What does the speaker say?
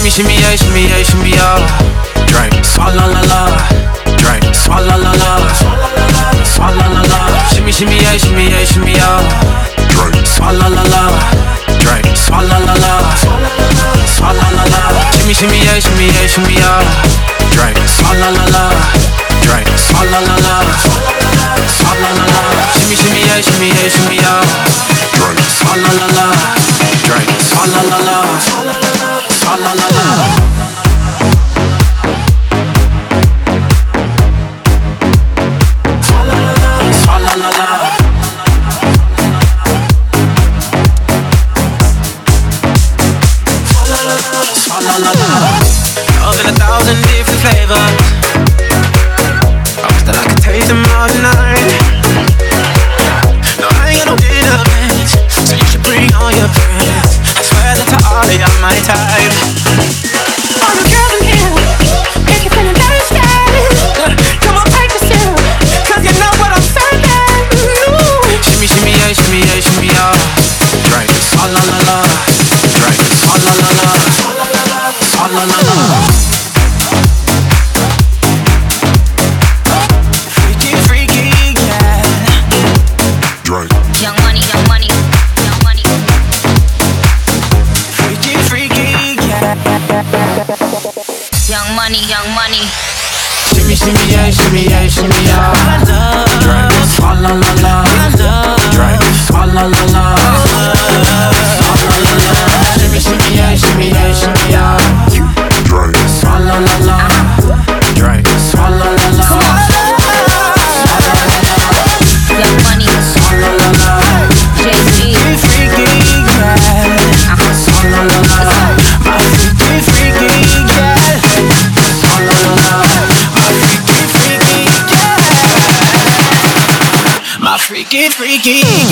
shimmy, yeah, shimmy, yeah, shimmy, yeah. Drink, swalla la la. Drink, swalla la la. Swalla la la. Shimmy, shimmy, yeah, shimmy, yeah, shimmy, yeah. Drink, swalla la la. Drink, swalla la la. Swalla la la. Shimmy, shimmy, yeah, shimmy, yeah, shimmy, yeah. Drink, swalla la la. Drink, swalla la la. Swalla la la. Shimmy, shimmy, yeah, shimmy, yeah, shimmy, yeah. Drink, swalla la la. Drink, swalla la la. Swalla la la. Love in 1,000 different flavors. Promise that I could taste them all tonight. No, I ain't got no dinner plans, so you should bring all your friends. I swear that to all of y'all my type. All the girls in here, if you're feeling thirsty, come on, take a sip, 'cause you know what I'm serving. Shimmy, shimmy, yeah, shimmy, yeah, shimmy, yeah. Drink, swalla la la. Drink, swalla la la. Swalla la la. Freaky, freaky, yeah. Drink. Young money, young money, young money. Freaky, freaky, yeah. Young money, young money. Shimmy, shimmy, yeah, shimmy, yeah, shimmy, yeah. I love. Drink, swalla la la. I love. Drink, swalla la la. Swalla la la. Shimmy, shimmy, yeah, shimmy, yeah, shimmy, yeah. Drink, swalla la la. Drink, swalla la la. Young money. Swalla la la. Jay-Z. Freaky, yeah. Swalla la la. My freaky, freaky, yeah. Swalla la la. My freaky, freaky, yeah. My freaky, freaky,